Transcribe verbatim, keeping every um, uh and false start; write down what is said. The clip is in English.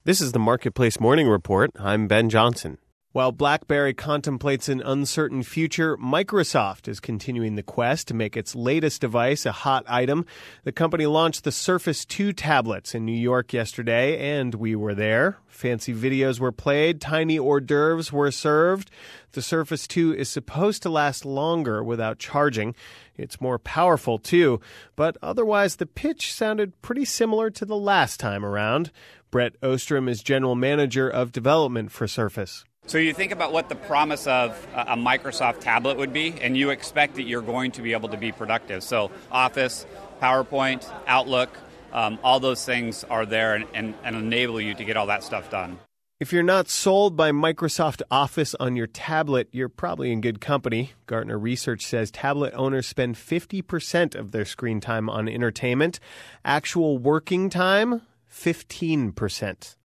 This is the Marketplace Morning Report. I'm Ben Johnson. While BlackBerry contemplates an uncertain future, Microsoft is continuing the quest to make its latest device a hot item. The company launched the Surface two tablets in New York yesterday, and we were there. Fancy videos were played, tiny hors d'oeuvres were served. The Surface two is supposed to last longer without charging. It's more powerful, too, but otherwise the pitch sounded pretty similar to the last time around. Brett Ostrom is general manager of development for Surface. So you think about what the promise of a Microsoft tablet would be, and you expect that you're going to be able to be productive. So Office, PowerPoint, Outlook, um, all those things are there and, and, and enable you to get all that stuff done. If you're not sold by Microsoft Office on your tablet, you're probably in good company. Gartner research says tablet owners spend fifty percent of their screen time on entertainment. Actual working time, fifteen percent.